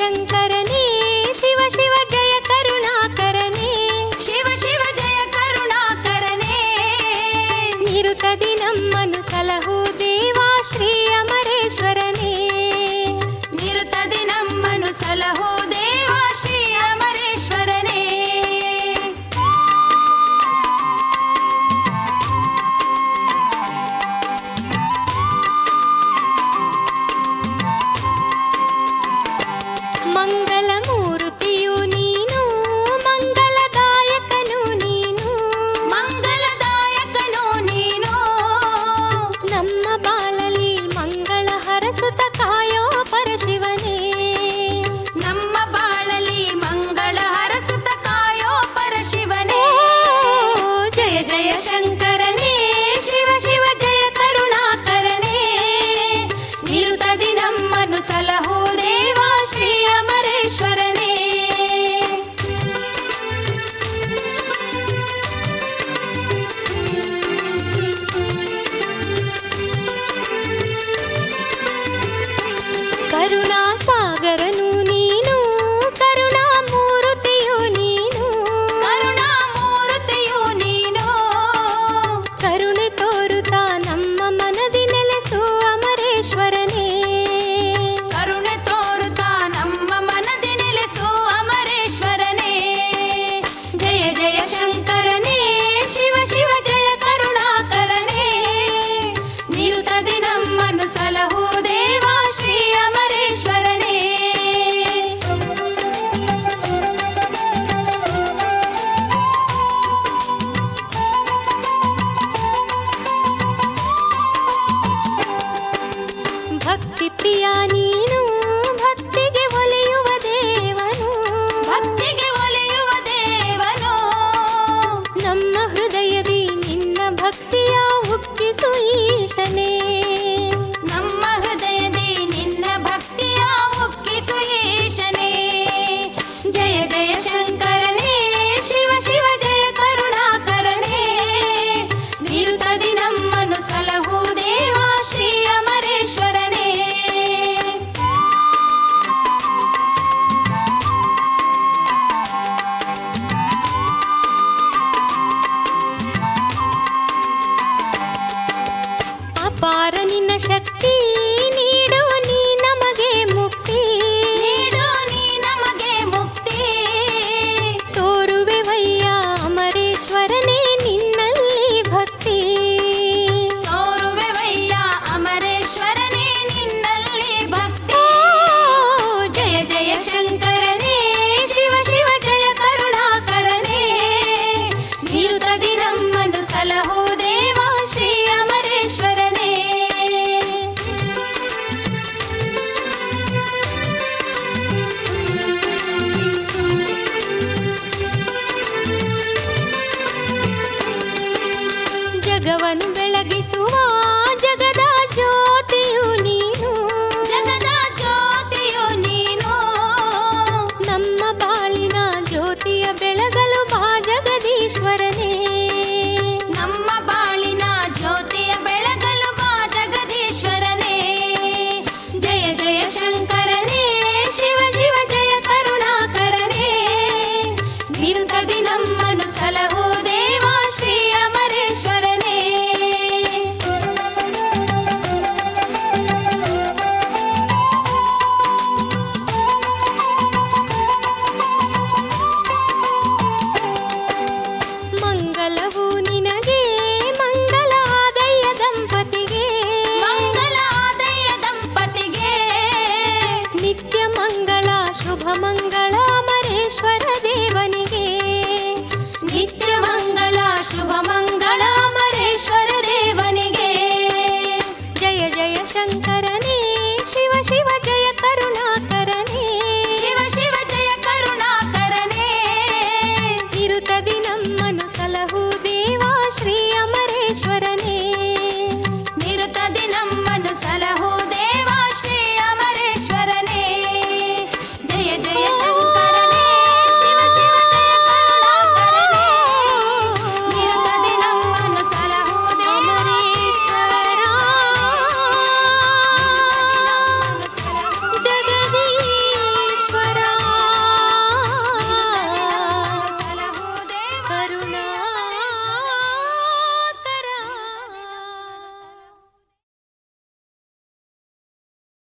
ಶಂಕರನೇ ಶಿವ ಶಿವ ಜಯ ಕರುಣಾಕರನೇ ಶಿವ ಶಿವ ಜಯ ಕರುಣಾಕರನೇ ನಿರುತದಿ ನಮ್ಮನು ಸಲಹು ದೇವಾ ಶ್ರೀ ಅಮರೇಶ್ವರನೇ ನಿರುತದಿ ನಮ್ಮನು ಸಲಹೋ ದೇವ ಶ್ರೀ ಅಮರೇಶ್ವರನೇ ಮಂಗಲ ಮೂರುತಿಯು ನೀನು ಮಂಗಲದಾಯಕನು ನೀನು ಮಂಗಲದಾಯಕನು ನೀನು ನಮ್ಮ ಬಾಳಲಿ ಮಂಗಳ ಹರಸುತ ಕಾಯೋ ಪರಶಿವನೇ ನಮ್ಮ ಬಾಳಲಿ ಮಂಗಳ ಹರಸುತ ಕಾಯೋ ಪರಶಿವನೇ ಜಯ ಜಯ ಶಂಕರನೇ ಶಿವ ಶಿವ ಜಯ ಕರುಣಾಕರನೇ ನಿರುತದಿ ನಮ್ಮನು ಸಲಹೋ ದೇವ ಶ್ರೀ ಅಮರೇಶ್ವರನೇ ಕರುಣಾ ಸಾಗರನು ನೀನು ಕರುಣಾ ಮೂರುತಿಯು ನೀನು ಕರುಣಾಮೂರ್ತಿಯು ನೀನು ಕರುಣೆ ತೋರುತ್ತಾ ನಮ್ಮ ಮನದಿ ನೆಲೆಸು ಅಮರೇಶ್ವರನೇ ಕರುಣೆ ತೋರುತ್ತಾ ನಮ್ಮ ಮನದಿ ನೆಲೆಸು ಅಮರೇಶ್ವರನೇ ಜಯ ಜಯ ಶಂಕರನೇ ಶಿವ ಶಿವ ಜಯ ಕರುಣಾಕರನೇ ನಿರುತದಿ ನಮ್ಮನು ಸಲಹೋ ದೇವ ಶ್ರೀ ಅಮರೇಶ್ವರನೇ ಭಕ್ತಿ ಪ್ರಿಯ ನೀನು ಭಕ್ತಿಗೆ ಒಲಿಯುವ ದೇವನು ಭಕ್ತಿಗೆ ಒಲಿಯುವ ದೇವನು ನಮ್ಮ ಹೃದಯದಿ ನಿನ್ನ ಭಕ್ತಿಯ ಉಕ್ಕಿಸು ಈಶನೇ ನಮ್ಮ ಹೃದಯದಿ ನಿನ್ನ ಭಕ್ತಿಯ ಮುಕ್ಕಿಸು ಈಶನೇ ಜಯ ಜಯ ಶಂಕರನೇ ಶಿವ ಶಿವ ಜಯ ಕರುಣಾಕರನೇ ನಿರುತದಿ ನಮ್ಮನು ಸಲಹೋ ದೇವ ಶ್ರೀ ಅಮರೇಶ್ವರನೇ ಅಪಾರ ನಿನ್ನ ಶಕ್ತಿ ನೀಡು ನೀ ನಮಗೆ ಮುಕ್ತಿ ನೀಡು ನೀ ನಮಗೆ ಮುಕ್ತಿ ತೋರುವೆವಯ್ಯ ಅಮರೇಶ್ವರನೇ ನಿನ್ನಲ್ಲಿ ಭಕ್ತಿ ತೋರುವೆವಯ್ಯ ಅಮರೇಶ್ವರನೇ ನಿನ್ನಲ್ಲಿ ಭಕ್ತಿ ಜಯ ಜಯ ಶಂಕರನೇ ಶಿವ ಶಿವ ಜಯ ಕರುಣಾಕರನೇ ನಿರುತದಿ ನಮ್ಮನು ಸಲಹೋ ದೇವ ಶ್ರೀ ಅಮರೇಶ್ವರನೇ ಜಗವನ್ನು ಬೆಳಗಿಸುವ ಜಗದ ಜ್ಯೋತಿಯು ನೀನು ಜಗದ ಜ್ಯೋತಿಯು ನೀನು ನಮ್ಮ ಬಾಳಿನ ಜ್ಯೋತಿಯ ಬೆಳಗಲು ಬಾ ಜಗದೀಶ್ವರನೇ ನಮ್ಮ ಬಾಳಿನ ಜ್ಯೋತಿಯ ಬೆಳಗಲು ಬಾ ಜಗದೀಶ್ವರನೇ ಜಯ ಜಯ ಶಂಕರನೇ ಶಿವ ಶಿವ ಜಯ ಕರುಣಾಕರನೇ ನಿರುತದಿ ನಮ್ಮನು ಸಲಹೋ ದೇವ ಶ್ರೀ ಅಮರೇಶ್ವರನೇ ಮಂಗಲವು ನಿನಗೆ ಮಂಗಲ ಆದಯ್ಯ ದಂಪತಿಗೆ ಮಂಗಲ ಆದಯ್ಯ ದಂಪತಿಗೆ ನಿತ್ಯ ಮಂಗಳ ಶುಭ ಮಂಗಳ